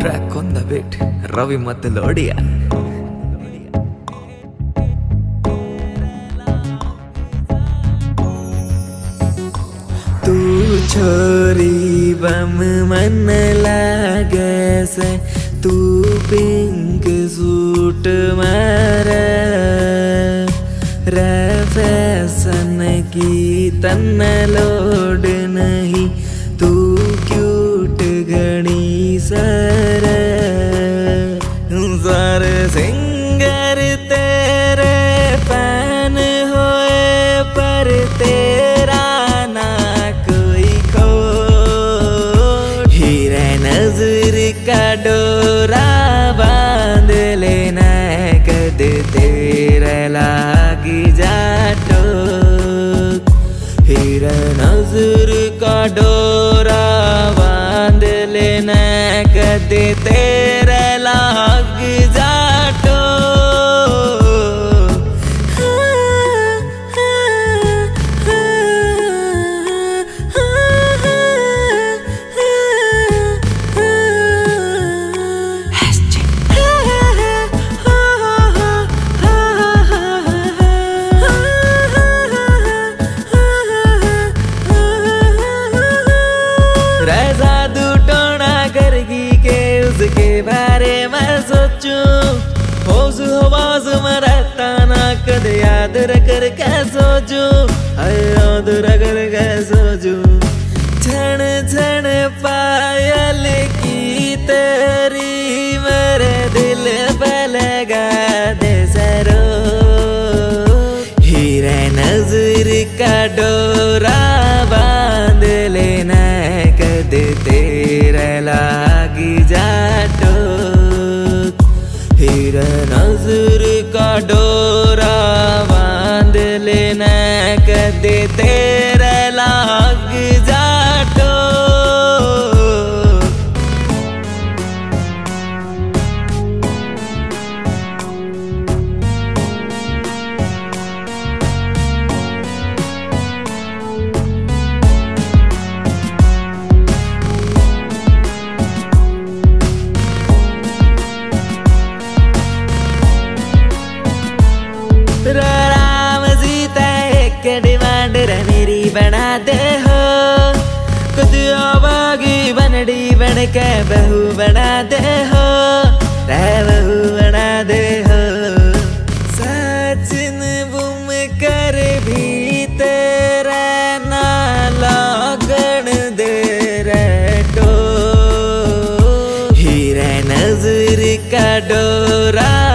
Track on the beat, Ravi Matalodia. तू छोरी बम मन लागे से, तू पिंक सूट मारे रे फैशन की तन लोड नहीं, तू क्यूट घनी सर सिंगर तेरे फैन होए पर तेरा ना कोई खो, हीरे नजर का डोरा बांध लेना कद तेरे लागी जाटो, हीरे नजर का डोरा बांध लेना कद तेरे लाग जाटो। उसके बारे में सोचूं, होश हवास में रहता ना कद याद रख के सोचूं, याद रख के सोचूं। क्षण क्षण पायल की तेरी मेरे दिल पे लगा दे सरो, हीरे नजर का डोरा बांध लेना कद तेरे लागी जाटो, हीरे नजर का डोरा बांध लेना कद तेरे लाग जाटो। राम सीता एक डिमांड मेरी बना दे हो, खुद आवागी बनड़ी बन के बहू बना दे हो, बहू बना दे हो। सचिन बुम कर भी तेरा ना लगन दे रेटो, हीरे नजर का डोरा